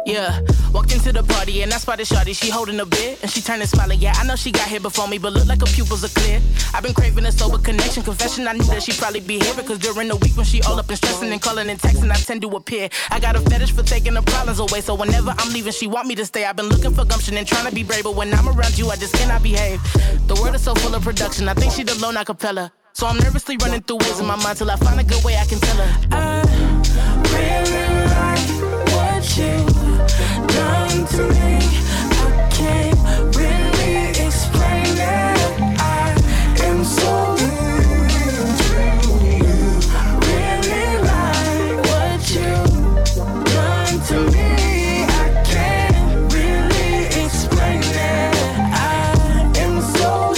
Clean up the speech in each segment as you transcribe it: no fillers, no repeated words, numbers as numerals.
Yeah, walked into the party and I spotted shawty, she holding a beer and she turned and smiling. Yeah, I know she got here before me, but look like her pupils are clear. I've been craving a sober connection, confession. I knew that she'd probably be here because during the week when she all up and stressing and calling and texting, I tend to appear. I got a fetish for taking the problems away, so whenever I'm leaving, she want me to stay. I've been looking for gumption and trying to be brave, but when I'm around you, I just cannot behave. The world is so full of production, I think she the lone acapella. So I'm nervously running through words in my mind till I find a good way I can tell her. I really like what you've done to me. I can't really explain it. I am so into you. Really like what you've done to me. I can't really explain it. I am so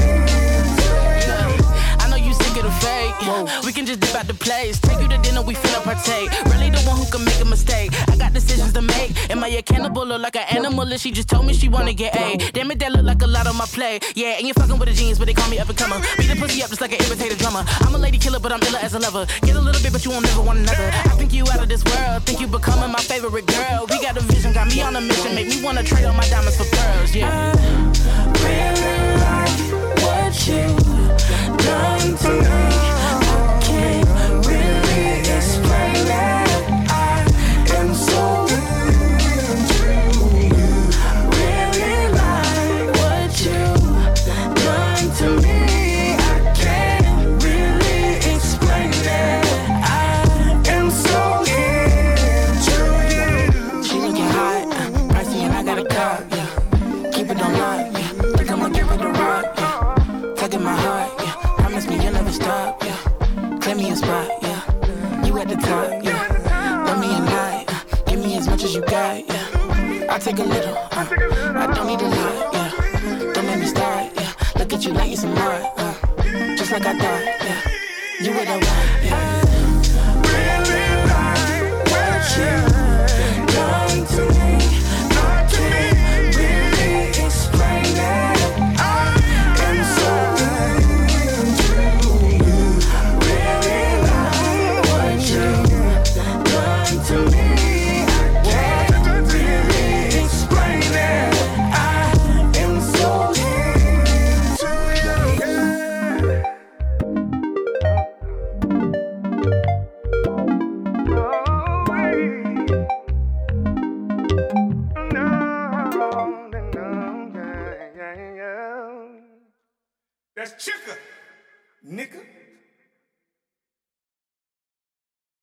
we can just dip out the place. Take you to dinner, we finna partake. Really the one who can make a mistake. I got decisions to make. Am I a cannibal or like an animal? If she just told me she wanna get A. Damn it, that look like a lot on my plate. Yeah, and you're fucking with a genius, but they call me up and comer. Beat the pussy up just like an imitated drummer. I'm a lady killer, but I'm iller as a lover. Get a little bit, but you won't never want another. I think you out of this world. Think you becoming my favorite girl. We got a vision, got me on a mission. Make me wanna trade all my diamonds for pearls, yeah. I really like what you done to me. Can't really explain it. I am so into you. Really like what you've done to me. I can't really explain it. I am so into you. She looking hot, pricey and I got a car, yeah. Keep it on lock, yeah. Think I'ma give it a rock, yeah. Tugging my heart, yeah. Promise me you'll never stop, yeah. Claim me a spot, yeah. You at the top, yeah. Love me a night, give me as much as you got, yeah. I'll take a little, I don't need a lot, yeah. Don't make me start, yeah. Look at you like it's a mark, just like I thought, yeah. You were the one, yeah. Really like what you done to me. I can't really explain it. I am so to me, I can't really explain it. I am so into you. That's Chicka, nigga.